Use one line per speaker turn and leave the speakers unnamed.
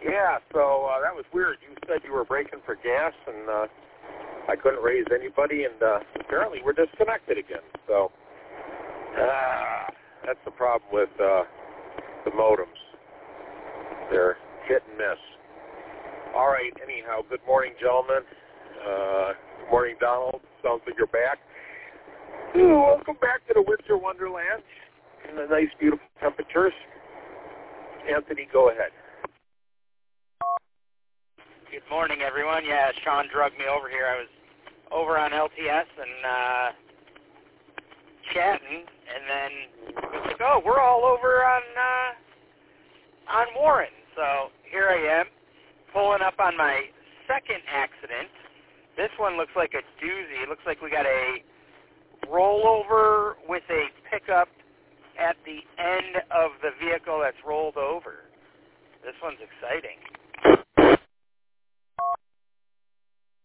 Yeah, so that was weird. You said you were braking for gas, and I couldn't raise anybody, and apparently we're disconnected again. So that's the problem with the modems. They're hit and miss. All right, anyhow, good morning, gentlemen. Good morning, Donald. Sounds like you're back. Welcome back to the Winter Wonderland in the nice, beautiful temperatures. Anthony, go ahead.
Good morning, everyone. Yeah, Sean drugged me over here. I was over on LTS and chatting, and then it was like, oh, we're all over on Warren. So here I am, pulling up on my second accident. This one looks like a doozy. It looks like we got a rollover with a pickup at the end of the vehicle that's rolled over. This one's exciting.